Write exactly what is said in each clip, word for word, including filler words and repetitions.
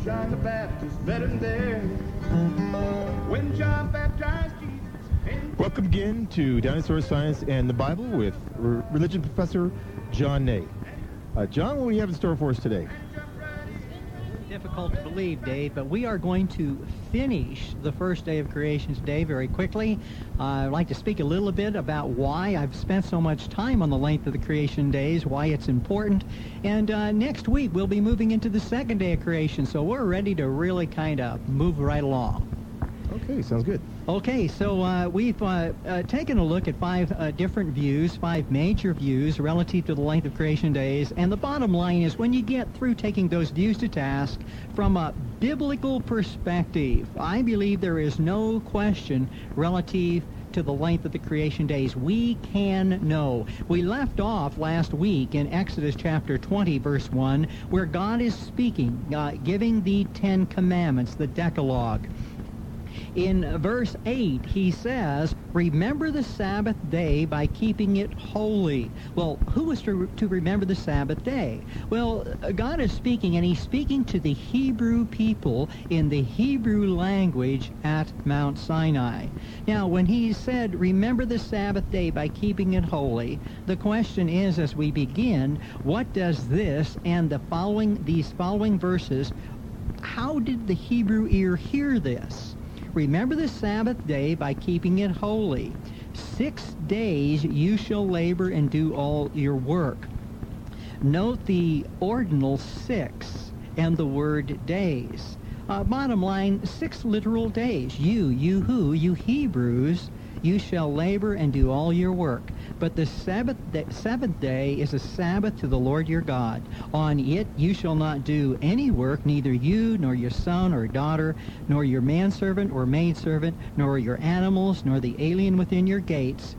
John the Baptist met him there. When John baptized Jesus. Welcome again to Dinosaur Science and the Bible with R- religion professor John Ney. Uh, John, what do you have in store for us today? Difficult to believe, Dave, but we are going to finish the first day of creation today very quickly. Uh, I'd like to speak a little bit about why I've spent so much time on the length of the creation days, why it's important. And uh, next week, we'll be moving into the second day of creation, so we're ready to really kind of move right along. Okay, sounds good. Okay, so uh, we've uh, uh, taken a look at five uh, different views, five major views relative to the length of creation days, and the bottom line is when you get through taking those views to task from a biblical perspective, I believe there is no question relative to the length of the creation days. We can know. We left off last week in Exodus chapter twenty, verse one, where God is speaking, uh, giving the Ten Commandments, the Decalogue. In verse eight, he says, remember the Sabbath day by keeping it holy. Well, who is to, to remember the Sabbath day? Well, God is speaking, and he's speaking to the Hebrew people in the Hebrew language at Mount Sinai. Now, when he said, remember the Sabbath day by keeping it holy, the question is, as we begin, what does this and the following, these following verses, how did the Hebrew ear hear this? Remember the Sabbath day by keeping it holy. Six days you shall labor and do all your work. Note the ordinal six and the word days. Uh, bottom line, six literal days. You, you who, you Hebrews, you shall labor and do all your work. But the Sabbath day, seventh day is a Sabbath to the Lord your God. On it you shall not do any work, neither you, nor your son or daughter, nor your manservant or maidservant, nor your animals, nor the alien within your gates.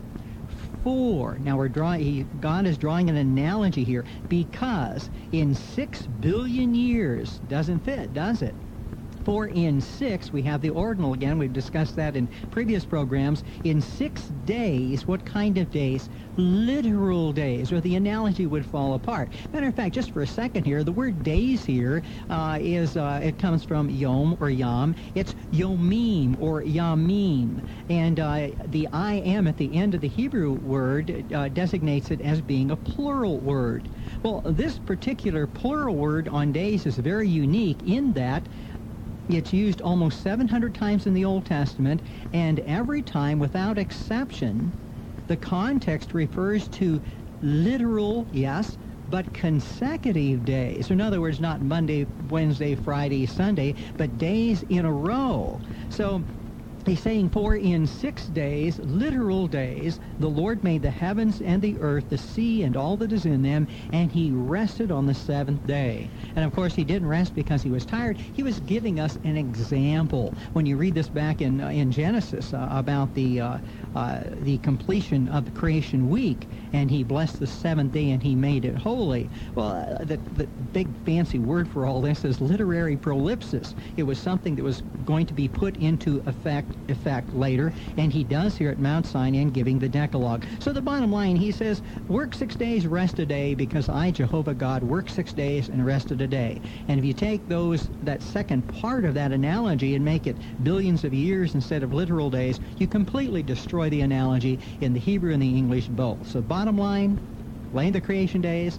For, now we're drawing, God is drawing an analogy here, because in six billion years, doesn't fit, does it? For in six, we have the ordinal again. We've discussed that in previous programs. In six days, what kind of days? Literal days, or the analogy would fall apart. Matter of fact, just for a second here, the word days here uh, is, uh, it comes from yom or yam. It's yomim or yamim. And uh, the I am at the end of the Hebrew word uh, designates it as being a plural word. Well, this particular plural word on days is very unique in that it's used almost seven hundred times in the Old Testament, and every time, without exception, the context refers to literal, yes, but consecutive days. In other words, not Monday, Wednesday, Friday, Sunday, but days in a row. So he's saying, for in six days, literal days, the Lord made the heavens and the earth, the sea, and all that is in them, and he rested on the seventh day. And of course, he didn't rest because he was tired. He was giving us an example. When you read this back in uh, in Genesis uh, about the uh, uh, the completion of the creation week, and he blessed the seventh day and he made it holy. Well, uh, the, the big fancy word for all this is literary prolipsis. It was something that was going to be put into effect effect later, and he does here at Mount Sinai, giving the Decalogue. So the bottom line, he says, work six days, rest a day, because I, Jehovah God, work six days and rested a day. And if you take those that second part of that analogy and make it billions of years instead of literal days, you completely destroy the analogy in the Hebrew and the English both. So bottom line, length of creation days,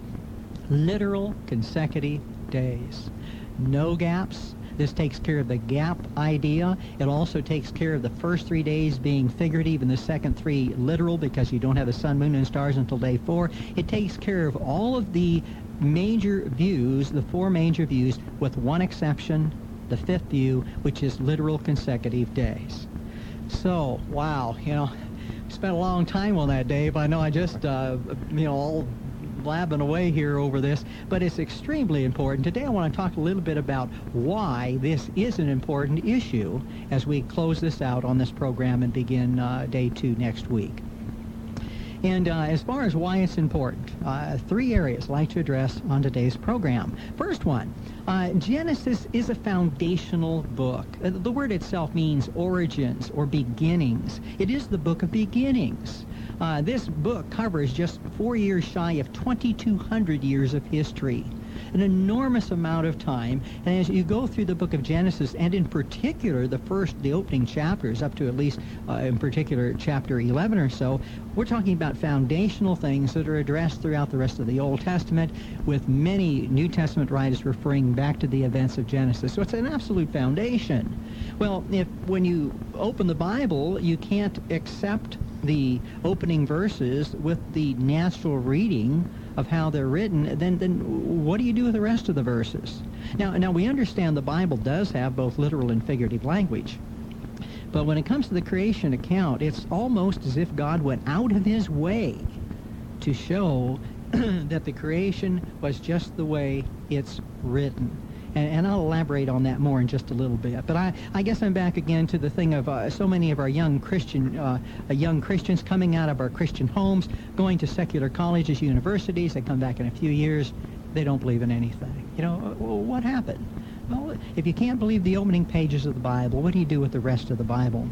literal consecutive days. No gaps. This takes care of the gap idea. It also takes care of the first three days being figurative and the second three literal, because you don't have the sun, moon, and stars until day four. It takes care of all of the major views, the four major views, with one exception, the fifth view, which is literal consecutive days. So, wow, you know, spent a long time on that, Dave. I know I just, uh, you know, all blabbing away here over this, but it's extremely important. Today I want to talk a little bit about why this is an important issue as we close this out on this program and begin uh, day two next week. And uh, as far as why it's important, uh, three areas I'd like to address on today's program. First one, uh, Genesis is a foundational book. Uh, the word itself means origins or beginnings. It is the book of beginnings. Uh, this book covers just four years shy of twenty-two hundred years of history. an enormous amount of time. And as you go through the book of Genesis, and in particular the first, the opening chapters, up to at least, uh, in particular, chapter eleven or so, we're talking about foundational things that are addressed throughout the rest of the Old Testament, with many New Testament writers referring back to the events of Genesis. So it's an absolute foundation. Well, if when you open the Bible, you can't accept the opening verses with the natural reading of how they're written, then then what do you do with the rest of the verses? Now, now we understand the Bible does have both literal and figurative language. But when it comes to the creation account, it's almost as if God went out of his way to show that the creation was just the way it's written. And, and I'll elaborate on that more in just a little bit. But I, I guess I'm back again to the thing of uh, so many of our young Christian, uh, uh, young Christians coming out of our Christian homes, going to secular colleges, universities. They come back in a few years. They don't believe in anything. You know, well, what happened? Well, if you can't believe the opening pages of the Bible, what do you do with the rest of the Bible?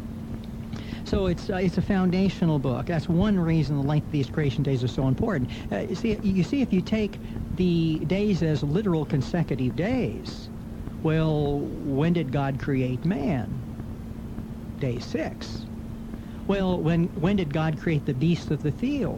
So it's uh, it's a foundational book. That's one reason the length of these creation days are so important. Uh, you see, you see, if you take the days as literal consecutive days, well, when did God create man? Day six. Well, when when did God create the beasts of the field?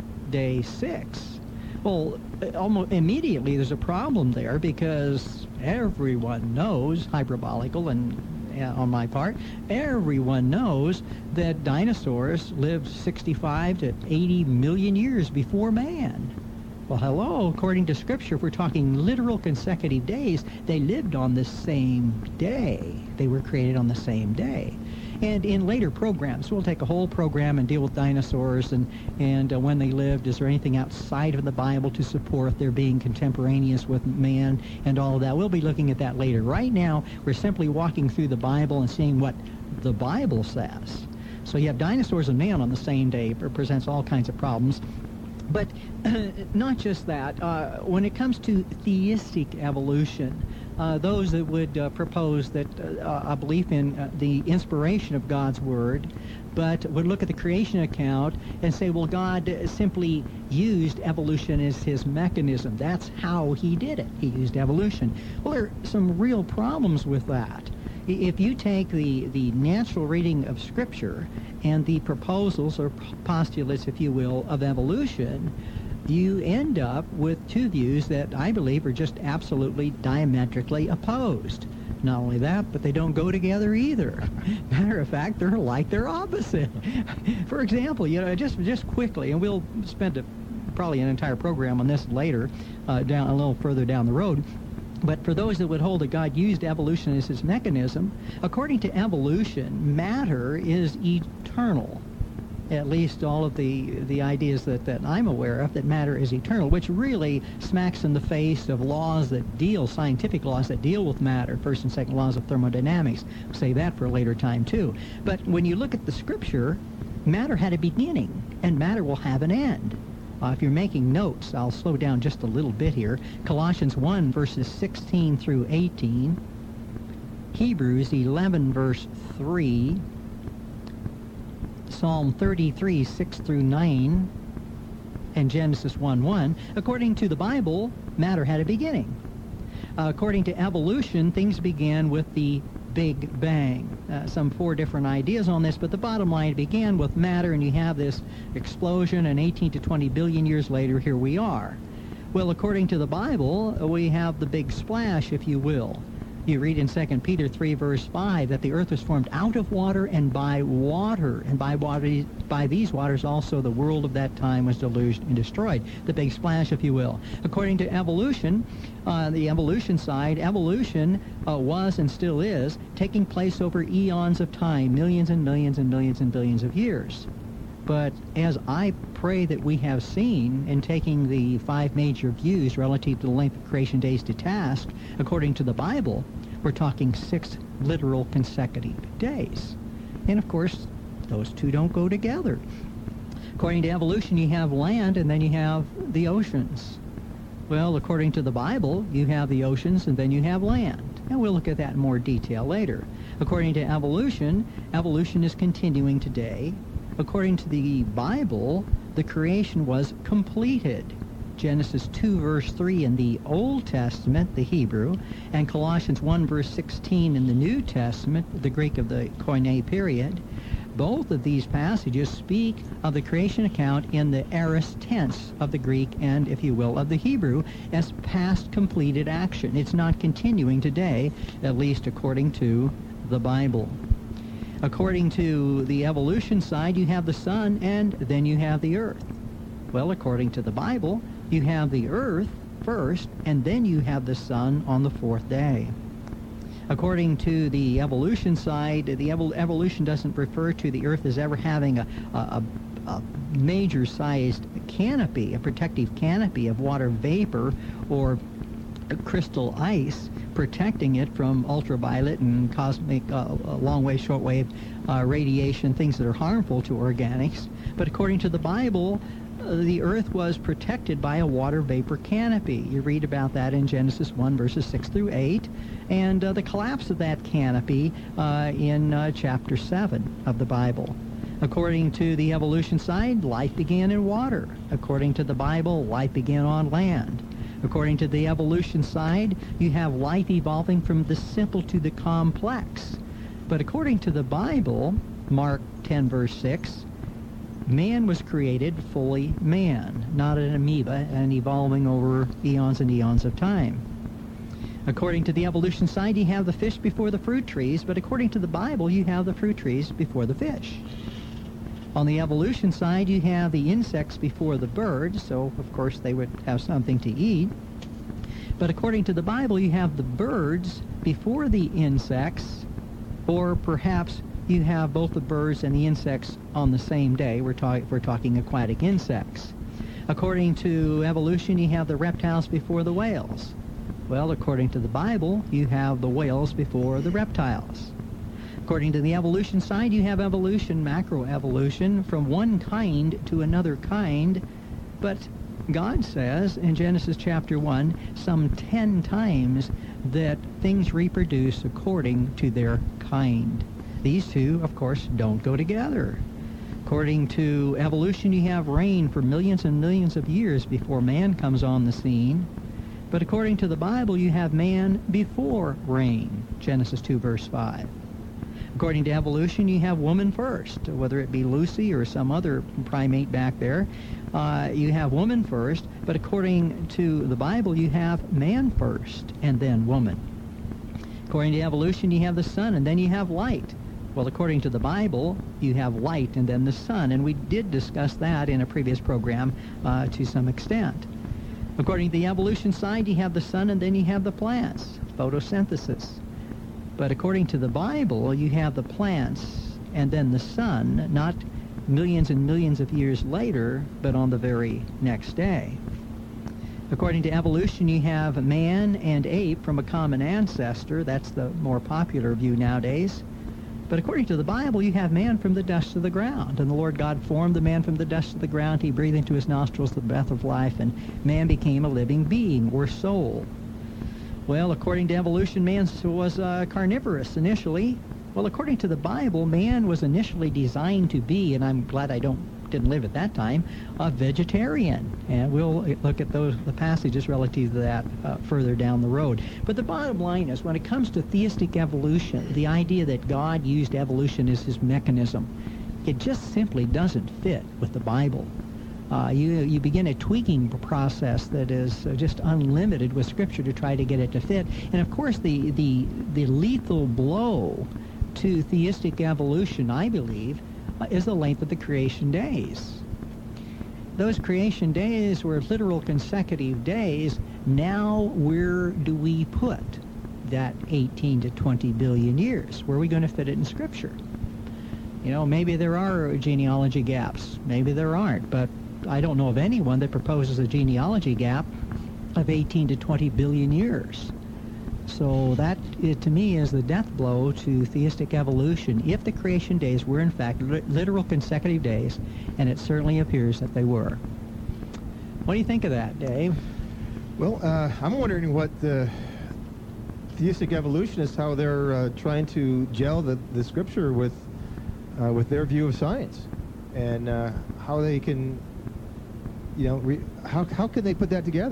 Day six. Well, almost immediately there's a problem there, because everyone knows, hyperbolical and uh, on my part, everyone knows that dinosaurs lived sixty-five to eighty million years before man. Well, hello, according to Scripture, if we're talking literal consecutive days, they lived on the same day. They were created on the same day. And in later programs, we'll take a whole program and deal with dinosaurs and, and uh, when they lived. Is there anything outside of the Bible to support their being contemporaneous with man and all of that? We'll be looking at that later. Right now, we're simply walking through the Bible and seeing what the Bible says. So you have dinosaurs and man on the same day. It presents all kinds of problems. But uh, not just that. Uh, when it comes to theistic evolution, uh, those that would uh, propose that uh, a belief in uh, the inspiration of God's Word, but would look at the creation account and say, well, God simply used evolution as his mechanism. That's how he did it. He used evolution. Well, there are some real problems with that. If you take the, the natural reading of Scripture and the proposals or postulates, if you will, of evolution, you end up with two views that I believe are just absolutely diametrically opposed. Not only that, but they don't go together either. Matter of fact, they're like they're opposite. For example, you know, just just quickly, and we'll spend a, probably an entire program on this later, uh, down a little further down the road. But for those that would hold that God used evolution as his mechanism, according to evolution, matter is eternal. At least all of the, the ideas that, that I'm aware of, that matter is eternal, which really smacks in the face of laws that deal, scientific laws that deal with matter, first and second laws of thermodynamics. We'll save that for a later time, too. But when you look at the Scripture, matter had a beginning, and matter will have an end. Uh, if you're making notes, I'll slow down just a little bit here. Colossians one, verses sixteen through eighteen. Hebrews eleven, verse three. Psalm thirty-three, six through nine. And Genesis one, one. According to the Bible, matter had a beginning. Uh, according to evolution, things began with the Big Bang. Uh, some four different ideas on this, but the bottom line, it began with matter, and you have this explosion, and eighteen to twenty billion years later, here we are. Well, according to the Bible, we have the big splash, if you will. You read in Second Peter three, verse five, that the earth was formed out of water and by water, and by water, by these waters also the world of that time was deluged and destroyed. The big splash, if you will. According to evolution, uh, the evolution side, evolution uh, was and still is taking place over eons of time, millions and millions and millions and billions of years. But as I pray that we have seen in taking the five major views relative to the length of creation days to task, according to the Bible, we're talking six literal consecutive days. And of course, those two don't go together. According to evolution, you have land and then you have the oceans. Well, according to the Bible, you have the oceans and then you have land. And we'll look at that in more detail later. According to evolution, evolution is continuing today. According to the Bible, the creation was completed Genesis two, verse three in the Old Testament, the Hebrew, and Colossians one, verse sixteen in the New Testament, the Greek of the Koine period, both of these passages speak of the creation account in the aorist tense of the Greek and, if you will, of the Hebrew as past completed action. It's not continuing today, at least according to the Bible. According to the evolution side, you have the sun and then you have the earth. Well, according to the Bible, you have the earth first and then you have the sun on the fourth day. According to the evolution side, the evol- evolution doesn't refer to the earth as ever having a, a, a major-sized canopy, a protective canopy of water vapor or crystal ice protecting it from ultraviolet and cosmic uh, long-wave, short-wave uh, radiation, things that are harmful to organics. But according to the Bible, uh, the earth was protected by a water vapor canopy. You read about that in Genesis one, verses six through eight, and uh, the collapse of that canopy uh, in uh, chapter seven of the Bible. According to the evolution side, life began in water. According to the Bible, life began on land. According to the evolution side, you have life evolving from the simple to the complex. But according to the Bible, Mark ten, verse six, man was created fully man, not an amoeba, and evolving over eons and eons of time. According to the evolution side, you have the fish before the fruit trees, but according to the Bible, you have the fruit trees before the fish. On the evolution side, you have the insects before the birds, so of course they would have something to eat. But according to the Bible, you have the birds before the insects, or perhaps you have both the birds and the insects on the same day. We're, talk- we're talking aquatic insects. According to evolution, you have the reptiles before the whales. Well, according to the Bible, you have the whales before the reptiles. According to the evolution side, you have evolution, macroevolution, from one kind to another kind. But God says in Genesis chapter one some ten times that things reproduce according to their kind. These two, of course, don't go together. According to evolution, you have rain for millions and millions of years before man comes on the scene. But according to the Bible, you have man before rain, Genesis two, verse five. According to evolution, you have woman first, whether it be Lucy or some other primate back there. Uh, you have woman first, but according to the Bible, you have man first and then woman. According to evolution, you have the sun and then you have light. Well, according to the Bible, you have light and then the sun, and we did discuss that in a previous program uh, to some extent. According to the evolution side, you have the sun and then you have the plants, photosynthesis. But according to the Bible, you have the plants and then the sun, not millions and millions of years later, but on the very next day. According to evolution, you have man and ape from a common ancestor. That's the more popular view nowadays. But according to the Bible, you have man from the dust of the ground. And the Lord God formed the man from the dust of the ground. He breathed into his nostrils the breath of life, and man became a living being, or soul. Well, according to evolution, man was uh, carnivorous initially. Well, according to the Bible, man was initially designed to be, and I'm glad I don't didn't live at that time, a vegetarian. And we'll look at those the passages relative to that uh, further down the road. But the bottom line is, when it comes to theistic evolution, the idea that God used evolution as his mechanism, it just simply doesn't fit with the Bible. Uh, you you begin a tweaking process that is uh, just unlimited with Scripture to try to get it to fit. And of course, the, the, the lethal blow to theistic evolution, I believe, uh, is the length of the creation days. Those creation days were literal consecutive days. Now, where do we put that eighteen to twenty billion years? Where are we going to fit it in Scripture? You know, maybe there are genealogy gaps. Maybe there aren't, but I don't know of anyone that proposes a genealogy gap of eighteen to twenty billion years. So that, it, to me, is the death blow to theistic evolution, if the creation days were, in fact, li- literal consecutive days, and it certainly appears that they were. What do you think of that, Dave? Well, uh, I'm wondering what the theistic evolutionists, how they're uh, trying to gel the, the Scripture with, uh, with their view of science, and uh, how they can you know, re, how how can they put that together?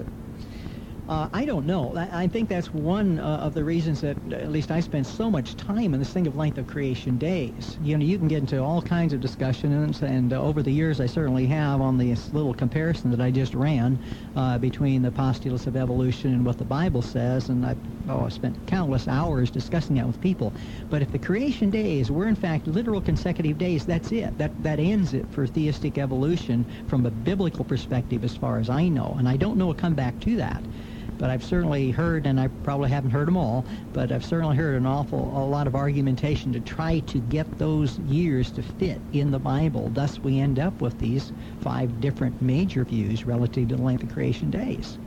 Uh, I don't know. I, I think that's one uh, of the reasons that at least I spend so much time in this thing of length of creation days. You know, you can get into all kinds of discussions, and uh, over the years I certainly have on this little comparison that I just ran uh, between the postulates of evolution and what the Bible says, and I've oh, I spent countless hours discussing that with people. But if the creation days were in fact literal consecutive days, that's it. That, that ends it for theistic evolution from a biblical perspective as far as I know, and I don't know a comeback to that. But I've certainly heard, and I probably haven't heard them all, but I've certainly heard an awful a lot of argumentation to try to get those years to fit in the Bible. Thus, we end up with these five different major views relative to the length of creation days.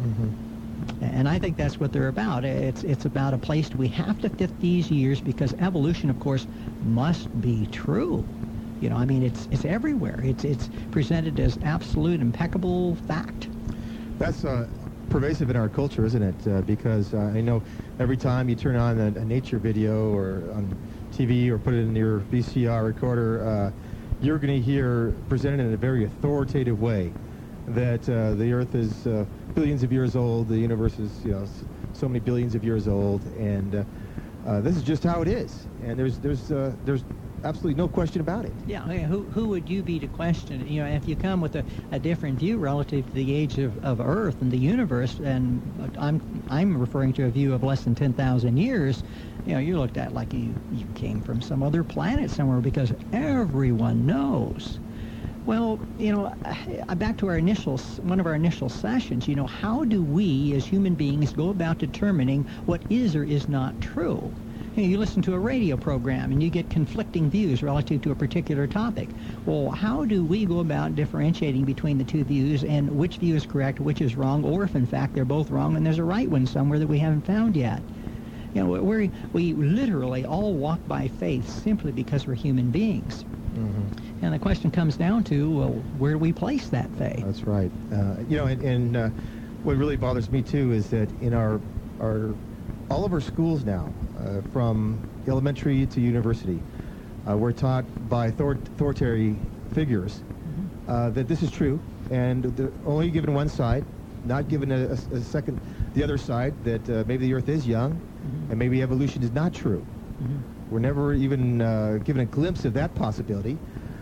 Mm-hmm. And I think that's what they're about. It's it's about a place we have to fit these years because evolution, of course, must be true. You know, I mean, it's it's everywhere. It's it's presented as absolute, impeccable fact. That's uh, pervasive in our culture, isn't it? Uh, because uh, I know every time you turn on a, a nature video or on T V or put it in your V C R recorder, uh, you're going to hear presented in a very authoritative way that uh, the Earth is uh, billions of years old, the universe is, you know, so many billions of years old, and uh, uh, this is just how it is. And there's there's uh, there's absolutely no question about it. Yeah, I mean, who who would you be to question it? You know, if you come with a, a different view relative to the age of, of Earth and the universe, and I'm I'm referring to a view of less than ten thousand years, you know, you're looked at like you, you came from some other planet somewhere because everyone knows. Well, you know, back to our initial, one of our initial sessions, you know, how do we as human beings go about determining what is or is not true? You know, you listen to a radio program and you get conflicting views relative to a particular topic. Well, how do we go about differentiating between the two views and which view is correct, which is wrong, or if in fact they're both wrong and there's a right one somewhere that we haven't found yet? You know, we we literally all walk by faith simply because we're human beings. Mm-hmm. And the question comes down to, well, where do we place that faith? That's right. Uh, you know, and, and uh, what really bothers me too is that in our our all of our schools now, uh, from elementary to university, uh, we're taught by author authoritarian figures mm-hmm. uh, that this is true, and they're only given one side, not given a, a, a second, the other side, that uh, maybe the Earth is young, mm-hmm. and maybe evolution is not true. Mm-hmm. We're never even uh, given a glimpse of that possibility.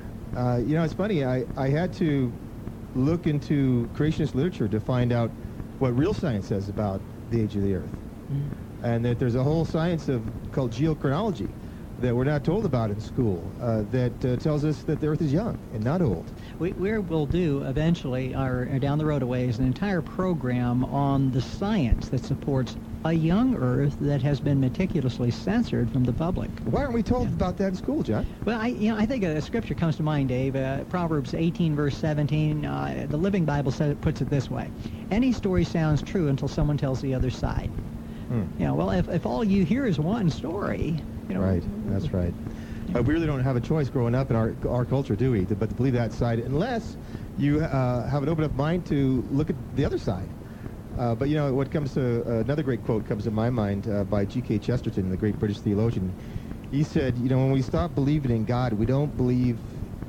Uh, you know, it's funny, I, I had to look into creationist literature to find out what real science says about the age of the Earth. Mm-hmm. And that there's a whole science of called geochronology that we're not told about in school uh, that uh, tells us that the Earth is young and not old. We we will do eventually, or down the road a ways, an entire program on the science that supports a young Earth that has been meticulously censored from the public. Why aren't we told yeah. about that in school, John? Well, I you know I think a scripture comes to mind, Dave. Uh, Proverbs eighteen verse seventeen. Uh, the Living Bible says it puts it this way: any story sounds true until someone tells the other side. Hmm. You know, well, if if all you hear is one story, you know. Right. That's right. Uh, we really don't have a choice growing up in our our culture, do we? But to believe that side, unless you uh, have an open up mind to look at the other side. Uh, but you know, what comes to uh, another great quote comes to my mind uh, by G K Chesterton, the great British theologian. He said, you know, when we stop believing in God, we don't believe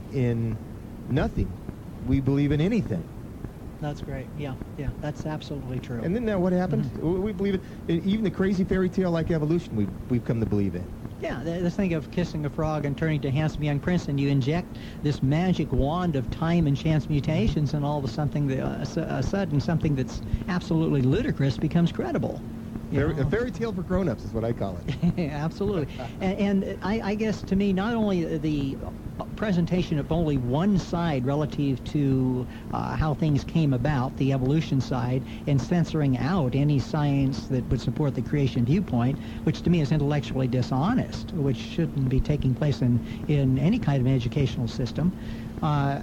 in nothing. We believe in anything. That's great. Yeah, yeah, that's absolutely true. And isn't that what happened? Mm-hmm. We believe it. Even the crazy fairy tale like evolution, we we've come to believe in. Yeah, let's think of kissing a frog and turning to handsome young prince, and you inject this magic wand of time and chance mutations, and all of a something, that, uh, a sudden, something that's absolutely ludicrous becomes credible. Fairy, a fairy tale for grown-ups is what I call it. Absolutely. and and I, I guess to me, not only the presentation of only one side relative to uh, how things came about, the evolution side, and censoring out any science that would support the creation viewpoint, which to me is intellectually dishonest, which shouldn't be taking place in, in any kind of educational system. Uh,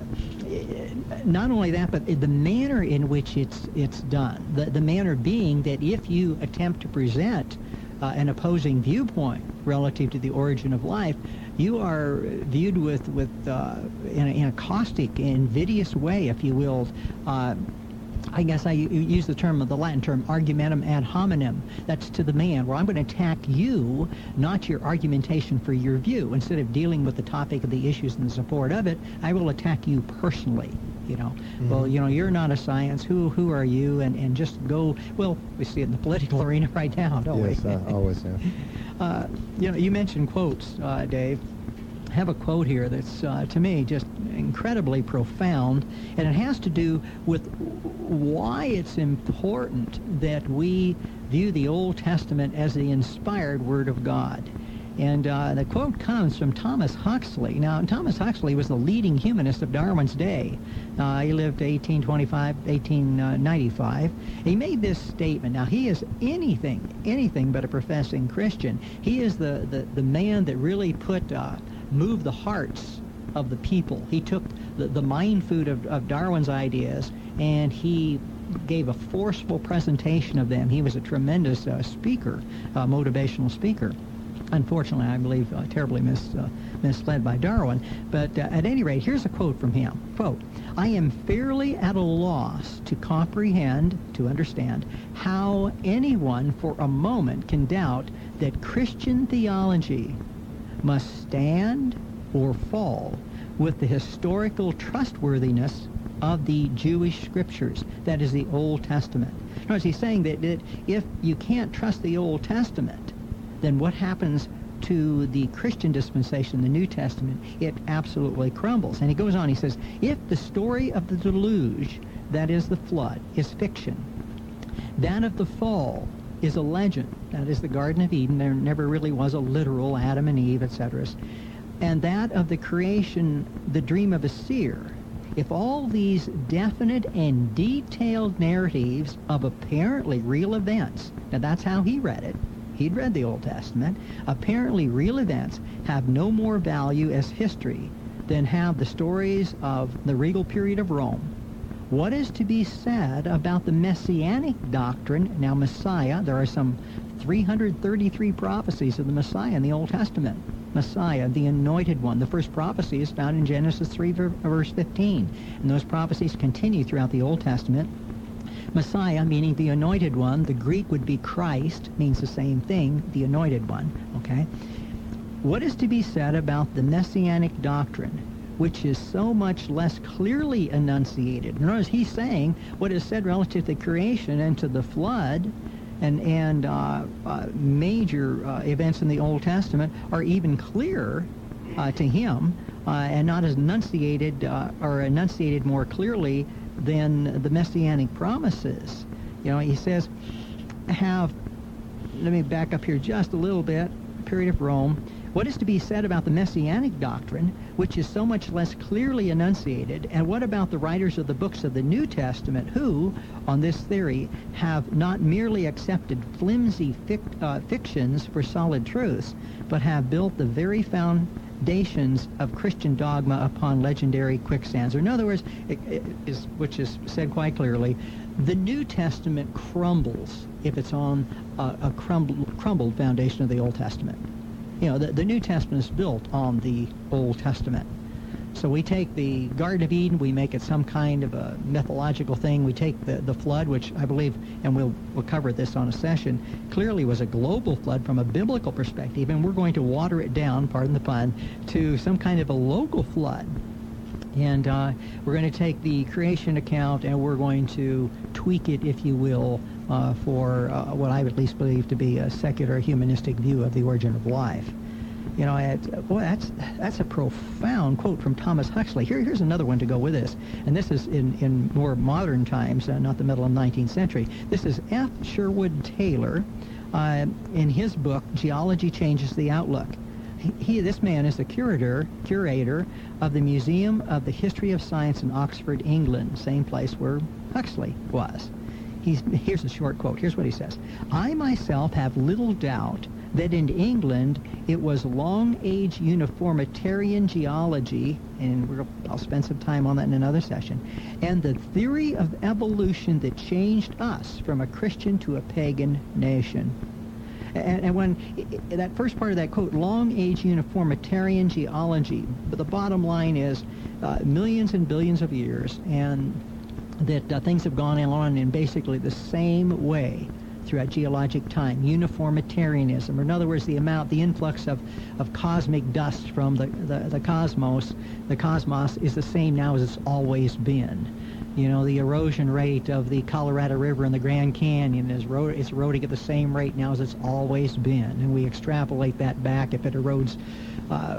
not only that, but the manner in which it's it's done. The, the manner being that if you attempt to present uh, an opposing viewpoint relative to the origin of life, you are viewed with, with uh, in, a, in a caustic, invidious way, if you will. Uh, I guess I use the term of the Latin term, argumentum ad hominem. That's to the man, where I'm going to attack you, not your argumentation for your view. Instead of dealing with the topic of the issues and the support of it, I will attack you personally. You know, Mm-hmm. well, you know, you're not a science. Who who are you? And and just go. Well, we see it in the political arena right now, don't Yes, we? uh, always, yeah. Uh, you know, you mentioned quotes, uh, Dave. I have a quote here that's, uh, to me, just incredibly profound, and it has to do with why it's important that we view the Old Testament as the inspired Word of God. And uh, the quote comes from Thomas Huxley. Now, Thomas Huxley was the leading humanist of Darwin's day. Uh, he lived eighteen twenty-five, eighteen ninety-five. He made this statement. Now, he is anything, anything but a professing Christian. He is the, the, the man that really put, uh, moved the hearts of the people. He took the, the mind food of, of Darwin's ideas, and he gave a forceful presentation of them. He was a tremendous uh, speaker, uh, motivational speaker. Unfortunately, I believe uh, terribly mis, uh, misled by Darwin. But uh, at any rate, here's a quote from him. Quote, "I am fairly at a loss to comprehend, to understand, how anyone for a moment can doubt that Christian theology must stand or fall with the historical trustworthiness of the Jewish scriptures, that is the Old Testament." In other words, he's saying that, that if you can't trust the Old Testament, then what happens to the Christian dispensation, the New Testament? It absolutely crumbles. And he goes on, he says, if the story of the deluge, that is the flood, is fiction, that of the fall is a legend, that is the Garden of Eden, there never really was a literal Adam and Eve, et cetera, and that of the creation, the dream of a seer, if all these definite and detailed narratives of apparently real events, now that's how he read it, he'd read the Old Testament, apparently real events have no more value as history than have the stories of the regal period of Rome. What is to be said about the Messianic doctrine? Now, Messiah, there are some three hundred thirty-three prophecies of the Messiah in the Old Testament. Messiah, the anointed one. The first prophecy is found in Genesis three, verse fifteen. And those prophecies continue throughout the Old Testament. Messiah, meaning the anointed one. The Greek would be Christ, means the same thing, the anointed one, okay? What is to be said about the Messianic doctrine, which is so much less clearly enunciated? Notice he's saying what is said relative to creation and to the flood and, and uh, uh, major uh, events in the Old Testament are even clearer uh, to him uh, and not as enunciated uh, or enunciated more clearly than the Messianic promises. You know, he says, have, let me back up here just a little bit, period of Rome. What is to be said about the Messianic doctrine, which is so much less clearly enunciated, and what about the writers of the books of the New Testament who, on this theory, have not merely accepted flimsy fic- uh, fictions for solid truths, but have built the very foundations of Christian dogma upon legendary quicksands? Or in other words, it, it is, which is said quite clearly, the New Testament crumbles if it's on a, a crumble, crumbled foundation of the Old Testament. You know, the, the New Testament is built on the Old Testament. So we take the Garden of Eden, we make it some kind of a mythological thing. We take the, the flood, which I believe, and we'll, we'll cover this on a session, clearly was a global flood from a biblical perspective, and we're going to water it down, pardon the pun, to some kind of a local flood. And uh, we're going to take the creation account and we're going to tweak it, if you will, uh, for uh, what I at least believe to be a secular humanistic view of the origin of life. You know, it, boy, that's that's a profound quote from Thomas Huxley. Here, here's another one to go with this, and this is in, in more modern times, uh, not the middle of the nineteenth century. This is F. Sherwood Taylor uh, in his book, Geology Changes the Outlook. He, this man is the curator, curator of the Museum of the History of Science in Oxford, England, same place where Huxley was. He's, here's a short quote. Here's what he says. I myself have little doubt that in England it was long-age uniformitarian geology, and we'll, I'll spend some time on that in another session, and the theory of evolution that changed us from a Christian to a pagan nation. And, and when it, that first part of that quote, long-age uniformitarian geology, but the bottom line is uh, millions and billions of years, and that uh, things have gone on in basically the same way throughout geologic time. Uniformitarianism, or in other words, the amount, the influx of, of cosmic dust from the, the, the cosmos, the cosmos is the same now as it's always been. You know, the erosion rate of the Colorado River and the Grand Canyon is ero- it's eroding at the same rate now as it's always been. And we extrapolate that back. If it erodes uh,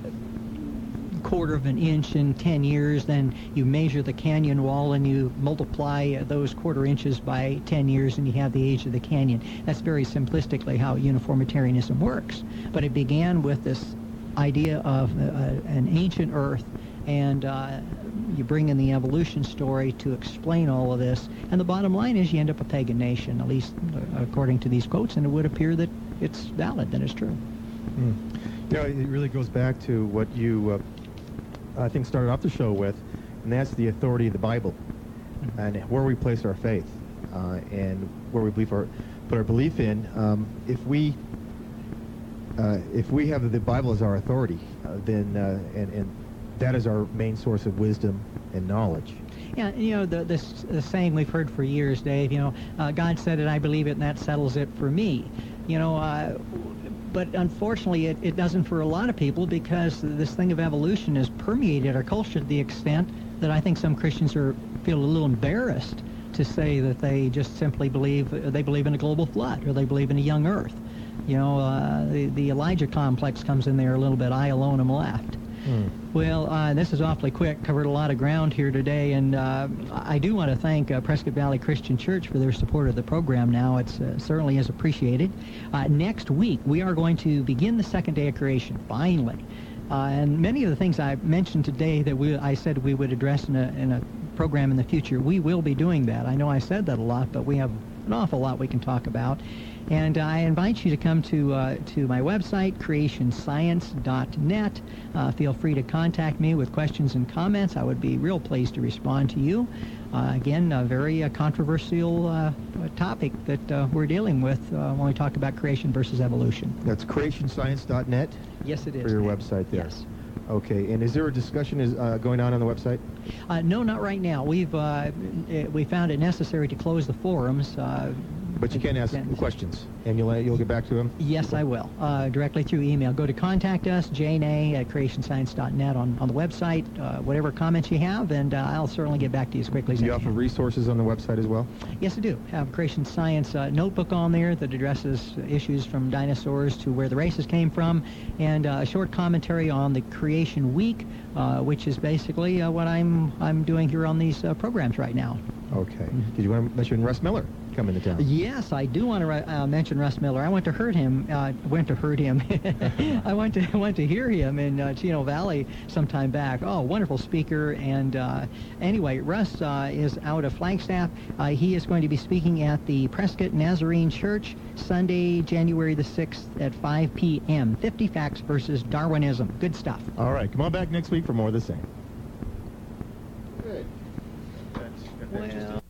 quarter of an inch in ten years, then you measure the canyon wall and you multiply uh, those quarter inches by ten years and you have the age of the canyon. That's very simplistically how uniformitarianism works. But it began with this idea of uh, an ancient Earth, and uh, you bring in the evolution story to explain all of this, and the bottom line is you end up a pagan nation, at least uh, according to these quotes, and it would appear that it's valid, that it's true. Mm. You know, it really goes back to what you, uh, I think, started off the show with, and that's the authority of the Bible, mm-hmm. and where we place our faith, uh, and where we believe our, put our belief in. Um, if we uh, if we have the Bible as our authority, uh, then uh, and, and that is our main source of wisdom and knowledge. Yeah, you know, the, this the saying we've heard for years, Dave, you know, uh, God said it, I believe it, and that settles it for me. You know, uh, but unfortunately it, it doesn't for a lot of people, because this thing of evolution has permeated our culture to the extent that I think some Christians are feel a little embarrassed to say that they just simply believe, they believe in a global flood, or they believe in a young earth. You know, uh, the, the Elijah complex comes in there a little bit, I alone am left. Hmm. Well, uh, this is awfully quick, covered a lot of ground here today, and uh, I do want to thank uh, Prescott Valley Christian Church for their support of the program now. It uh, certainly is appreciated. Uh, next week, we are going to begin the second day of creation, finally. Uh, and many of the things I mentioned today that we, I said we would address in a, in a program in the future, we will be doing that. I know I said that a lot, but we have an awful lot we can talk about. And I invite you to come to uh, to my website, creation science dot net. Uh, feel free to contact me with questions and comments. I would be real pleased to respond to you. Uh, again, a very uh, controversial uh, topic that uh, we're dealing with uh, when we talk about creation versus evolution. That's creation science dot net? Yes, it is. For your website there. Yes. Okay, and is there a discussion is uh, going on on the website? Uh, no, not right now. We've uh, we found it necessary to close the forums. Uh, But you can ask questions, and you'll you'll get back to them? Yes, I will, uh, directly through email. Go to contact us, J N A at creation science dot net on, on the website, uh, whatever comments you have, and uh, I'll certainly get back to you as quickly as Do I you can. offer resources on the website as well? Yes, I do. I have a Creation Science uh, notebook on there that addresses issues from dinosaurs to where the races came from, and uh, a short commentary on the Creation Week, uh, which is basically uh, what I'm I'm doing here on these uh, programs right now. Okay. Mm-hmm. Did you want to mention Russ Miller coming to town? Yes, I do want to uh, mention Russ Miller. I went to heard him. Uh, went to heard him. I went to went to hear him in uh, Chino Valley some time back. Oh, wonderful speaker. And uh, anyway, Russ uh, is out of Flagstaff. Uh, he is going to be speaking at the Prescott Nazarene Church Sunday, January the sixth at five p m fifty Facts versus Darwinism. Good stuff. All right. Come on back next week for more of the same. Good. Well.